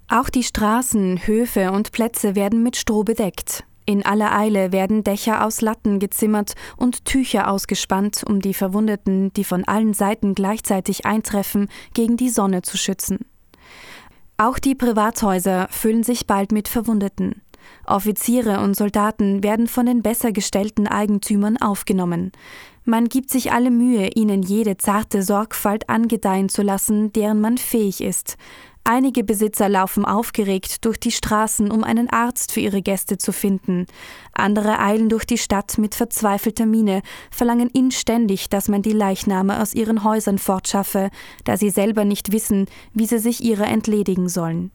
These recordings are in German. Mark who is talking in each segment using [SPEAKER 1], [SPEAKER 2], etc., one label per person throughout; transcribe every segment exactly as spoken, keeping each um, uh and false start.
[SPEAKER 1] Auch die Straßen, Höfe und Plätze werden mit Stroh bedeckt. In aller Eile werden Dächer aus Latten gezimmert und Tücher ausgespannt, um die Verwundeten, die von allen Seiten gleichzeitig eintreffen, gegen die Sonne zu schützen. Auch die Privathäuser füllen sich bald mit Verwundeten. Offiziere und Soldaten werden von den besser gestellten Eigentümern aufgenommen. Man gibt sich alle Mühe, ihnen jede zarte Sorgfalt angedeihen zu lassen, deren man fähig ist. Einige Besitzer laufen aufgeregt durch die Straßen, um einen Arzt für ihre Gäste zu finden. Andere eilen durch die Stadt mit verzweifelter Miene, verlangen inständig, dass man die Leichname aus ihren Häusern fortschaffe, da sie selber nicht wissen, wie sie sich ihrer entledigen sollen.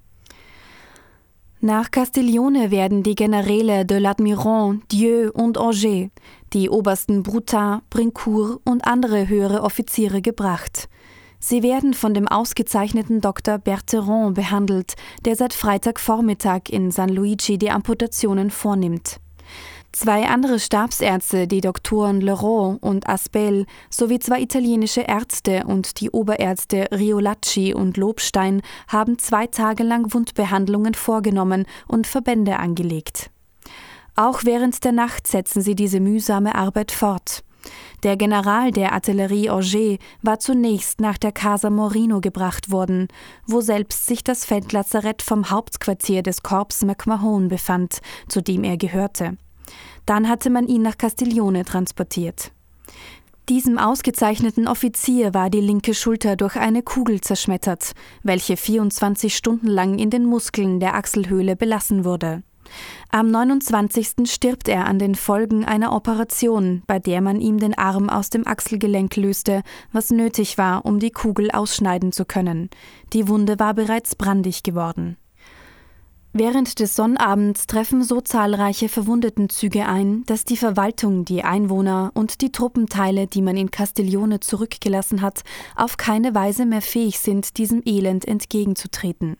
[SPEAKER 1] Nach Castiglione werden die Generäle de l'Admirant, Dieu und Auger, die Obersten Brutin, Brincourt und andere höhere Offiziere gebracht. Sie werden von dem ausgezeichneten Doktor Bertheron behandelt, der seit Freitagvormittag in San Luigi die Amputationen vornimmt. Zwei andere Stabsärzte, die Doktoren Leroux und Aspel, sowie zwei italienische Ärzte und die Oberärzte Riolacci und Lobstein haben zwei Tage lang Wundbehandlungen vorgenommen und Verbände angelegt. Auch während der Nacht setzen sie diese mühsame Arbeit fort. Der General der Artillerie Auger war zunächst nach der Casa Morino gebracht worden, wo selbst sich das Feldlazarett vom Hauptquartier des Korps McMahon befand, zu dem er gehörte. Dann hatte man ihn nach Castiglione transportiert. Diesem ausgezeichneten Offizier war die linke Schulter durch eine Kugel zerschmettert, welche vierundzwanzig Stunden lang in den Muskeln der Achselhöhle belassen wurde. Am neunundzwanzigsten stirbt er an den Folgen einer Operation, bei der man ihm den Arm aus dem Achselgelenk löste, was nötig war, um die Kugel ausschneiden zu können. Die Wunde war bereits brandig geworden. Während des Sonnabends treffen so zahlreiche Verwundetenzüge ein, dass die Verwaltung, die Einwohner und die Truppenteile, die man in Castiglione zurückgelassen hat, auf keine Weise mehr fähig sind, diesem Elend entgegenzutreten.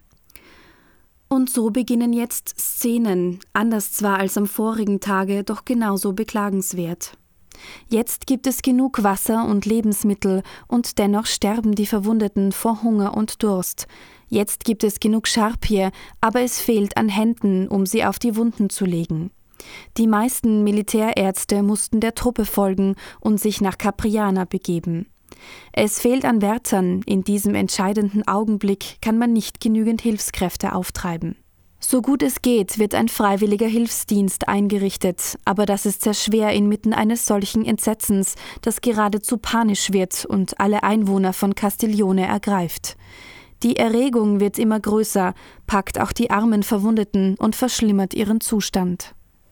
[SPEAKER 1] Und so beginnen jetzt Szenen, anders zwar als am vorigen Tage, doch genauso beklagenswert. Jetzt gibt es genug Wasser und Lebensmittel und dennoch sterben die Verwundeten vor Hunger und Durst. Jetzt gibt es genug Charpie, aber es fehlt an Händen, um sie auf die Wunden zu legen. Die meisten Militärärzte mussten der Truppe folgen und sich nach Capriana begeben. Es fehlt an Wärtern, in diesem entscheidenden Augenblick kann man nicht genügend Hilfskräfte auftreiben. So gut es geht, wird ein freiwilliger Hilfsdienst eingerichtet, aber das ist sehr schwer inmitten eines solchen Entsetzens, das geradezu panisch wird und alle Einwohner von Castiglione ergreift. Die Erregung wird immer größer, packt auch die armen Verwundeten und verschlimmert ihren Zustand.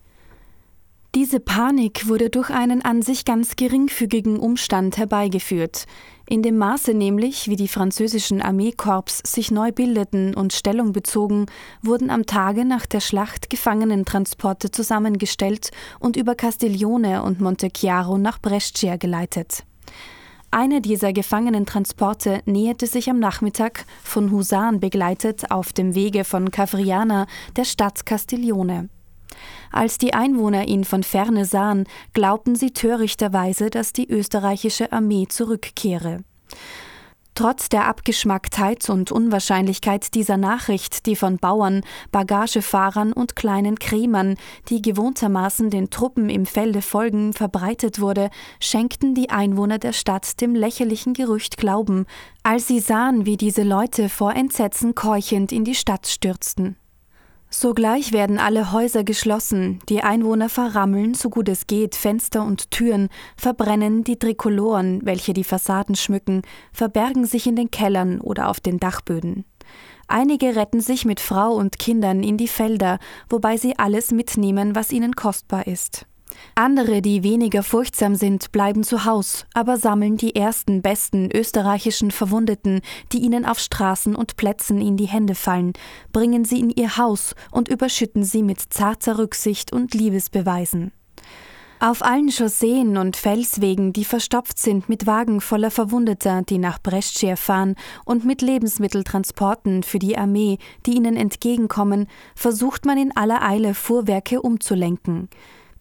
[SPEAKER 1] Diese Panik wurde durch einen an sich ganz geringfügigen Umstand herbeigeführt. In dem Maße nämlich, wie die französischen Armeekorps sich neu bildeten und Stellung bezogen, wurden am Tage nach der Schlacht Gefangenentransporte zusammengestellt und über Castiglione und Montechiaro nach Brescia geleitet. Eine dieser Gefangenentransporte näherte sich am Nachmittag, von Husaren begleitet, auf dem Wege von Cavriana, der Stadt Castiglione. Als die Einwohner ihn von ferne sahen, glaubten sie törichterweise, dass die österreichische Armee zurückkehre. Trotz der Abgeschmacktheit und Unwahrscheinlichkeit dieser Nachricht, die von Bauern, Bagagefahrern und kleinen Krämern, die gewohntermaßen den Truppen im Felde folgen, verbreitet wurde, schenkten die Einwohner der Stadt dem lächerlichen Gerücht Glauben, als sie sahen, wie diese Leute vor Entsetzen keuchend in die Stadt stürzten. Sogleich werden alle Häuser geschlossen, die Einwohner verrammeln, so gut es geht, Fenster und Türen, verbrennen die Trikoloren, welche die Fassaden schmücken, verbergen sich in den Kellern oder auf den Dachböden. Einige retten sich mit Frau und Kindern in die Felder, wobei sie alles mitnehmen, was ihnen kostbar ist. Andere, die weniger furchtsam sind, bleiben zu Haus, aber sammeln die ersten besten österreichischen Verwundeten, die ihnen auf Straßen und Plätzen in die Hände fallen, bringen sie in ihr Haus und überschütten sie mit zarter Rücksicht und Liebesbeweisen. Auf allen Chausseen und Felswegen, die verstopft sind mit Wagen voller Verwundeter, die nach Brescia fahren, und mit Lebensmitteltransporten für die Armee, die ihnen entgegenkommen, versucht man in aller Eile Fuhrwerke umzulenken.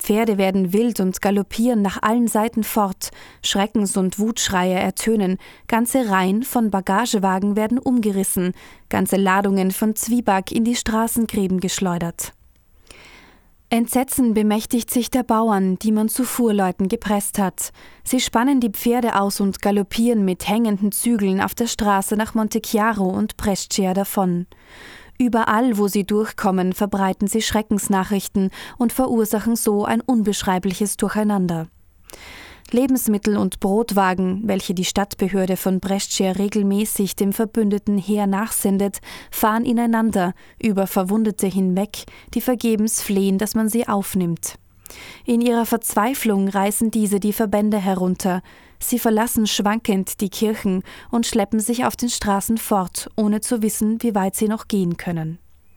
[SPEAKER 1] Pferde werden wild und galoppieren nach allen Seiten fort, Schreckens- und Wutschreie ertönen, ganze Reihen von Bagagewagen werden umgerissen, ganze Ladungen von Zwieback in die Straßengräben geschleudert. Entsetzen bemächtigt sich der Bauern, die man zu Fuhrleuten gepresst hat. Sie spannen die Pferde aus und galoppieren mit hängenden Zügeln auf der Straße nach Montechiaro und Brescia davon. Überall, wo sie durchkommen, verbreiten sie Schreckensnachrichten und verursachen so ein unbeschreibliches Durcheinander. Lebensmittel- und Brotwagen, welche die Stadtbehörde von Brescia regelmäßig dem verbündeten Heer nachsendet, fahren ineinander, über Verwundete hinweg, die vergebens flehen, dass man sie aufnimmt. In ihrer Verzweiflung reißen diese die Verbände herunter. Sie verlassen schwankend die Kirchen und schleppen sich auf den Straßen fort, ohne zu wissen, wie weit sie noch gehen können.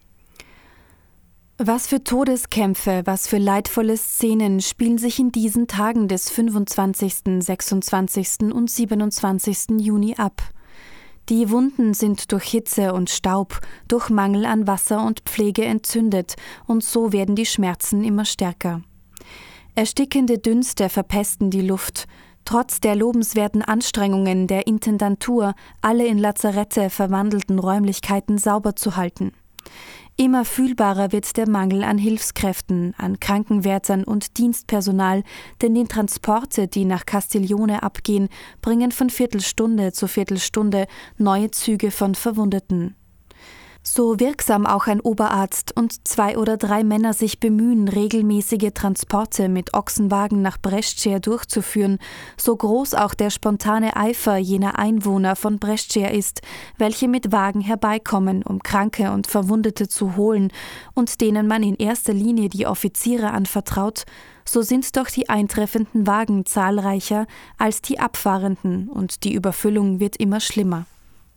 [SPEAKER 1] Was für Todeskämpfe, was für leidvolle Szenen spielen sich in diesen Tagen des fünfundzwanzigsten, sechsundzwanzigsten und siebenundzwanzigsten Juni ab. Die Wunden sind durch Hitze und Staub, durch Mangel an Wasser und Pflege entzündet, und so werden die Schmerzen immer stärker. Erstickende Dünste verpesten die Luft. Trotz der lobenswerten Anstrengungen der Intendantur, alle in Lazarette verwandelten Räumlichkeiten sauber zu halten. Immer fühlbarer wird der Mangel an Hilfskräften, an Krankenwärtern und Dienstpersonal, denn die Transporte, die nach Castiglione abgehen, bringen von Viertelstunde zu Viertelstunde neue Züge von Verwundeten. So wirksam auch ein Oberarzt und zwei oder drei Männer sich bemühen, regelmäßige Transporte mit Ochsenwagen nach Brescia durchzuführen, so groß auch der spontane Eifer jener Einwohner von Brescia ist, welche mit Wagen herbeikommen, um Kranke und Verwundete zu holen und denen man in erster Linie die Offiziere anvertraut, so sind doch die eintreffenden Wagen zahlreicher als die abfahrenden und die Überfüllung wird immer schlimmer.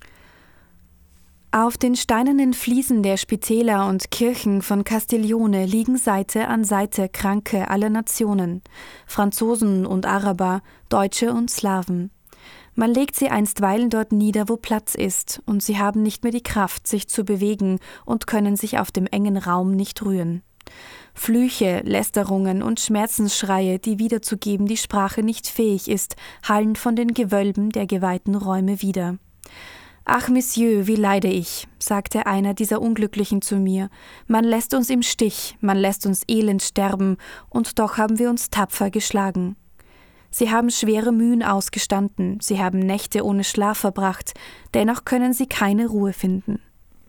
[SPEAKER 1] Auf den steinernen Fliesen der Spitäler und Kirchen von Castiglione liegen Seite an Seite Kranke aller Nationen, Franzosen und Araber, Deutsche und Slawen. Man legt sie einstweilen dort nieder, wo Platz ist, und sie haben nicht mehr die Kraft, sich zu bewegen und können sich auf dem engen Raum nicht rühren. Flüche, Lästerungen und Schmerzensschreie, die wiederzugeben die Sprache nicht fähig ist, hallen von den Gewölben der geweihten Räume wider. »Ach, Monsieur, wie leide ich«, sagte einer dieser Unglücklichen zu mir. »Man lässt uns im Stich, man lässt uns elend sterben, und doch haben wir uns tapfer geschlagen.« Sie haben schwere Mühen ausgestanden, sie haben Nächte ohne Schlaf verbracht, dennoch können sie keine Ruhe finden.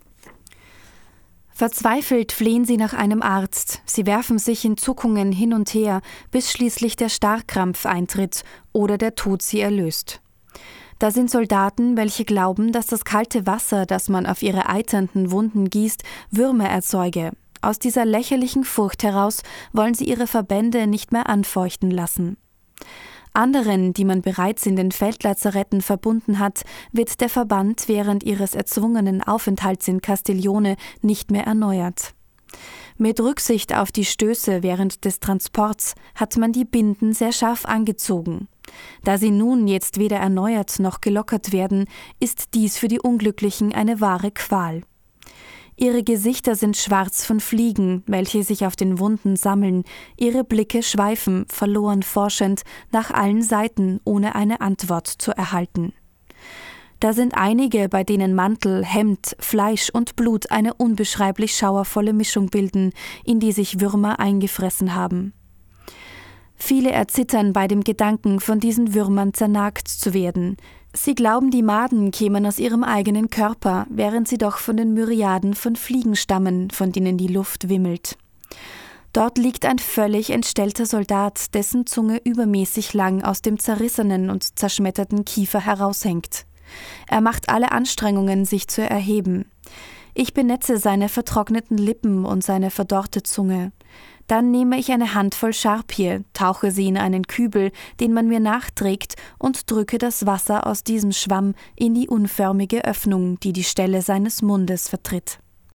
[SPEAKER 1] Verzweifelt flehen sie nach einem Arzt, sie werfen sich in Zuckungen hin und her, bis schließlich der Starrkrampf eintritt oder der Tod sie erlöst. Da sind Soldaten, welche glauben, dass das kalte Wasser, das man auf ihre eiternden Wunden gießt, Würmer erzeuge. Aus dieser lächerlichen Furcht heraus wollen sie ihre Verbände nicht mehr anfeuchten lassen. Anderen, die man bereits in den Feldlazaretten verbunden hat, wird der Verband während ihres erzwungenen Aufenthalts in Castiglione nicht mehr erneuert. Mit Rücksicht auf die Stöße während des Transports hat man die Binden sehr scharf angezogen. Da sie nun jetzt weder erneuert noch gelockert werden, ist dies für die Unglücklichen eine wahre Qual. Ihre Gesichter sind schwarz von Fliegen, welche sich auf den Wunden sammeln, ihre Blicke schweifen, verloren forschend, nach allen Seiten, ohne eine Antwort zu erhalten. Da sind einige, bei denen Mantel, Hemd, Fleisch und Blut eine unbeschreiblich schauervolle Mischung bilden, in die sich Würmer eingefressen haben. Viele erzittern bei dem Gedanken, von diesen Würmern zernagt zu werden. Sie glauben, die Maden kämen aus ihrem eigenen Körper, während sie doch von den Myriaden von Fliegen stammen, von denen die Luft wimmelt. Dort liegt ein völlig entstellter Soldat, dessen Zunge übermäßig lang aus dem zerrissenen und zerschmetterten Kiefer heraushängt. Er macht alle Anstrengungen, sich zu erheben. Ich benetze seine vertrockneten Lippen und seine verdorrte Zunge. Dann nehme ich eine Handvoll Charpie, tauche sie in einen Kübel, den man mir nachträgt, und drücke das Wasser aus diesem Schwamm in die unförmige Öffnung, die die Stelle seines Mundes vertritt.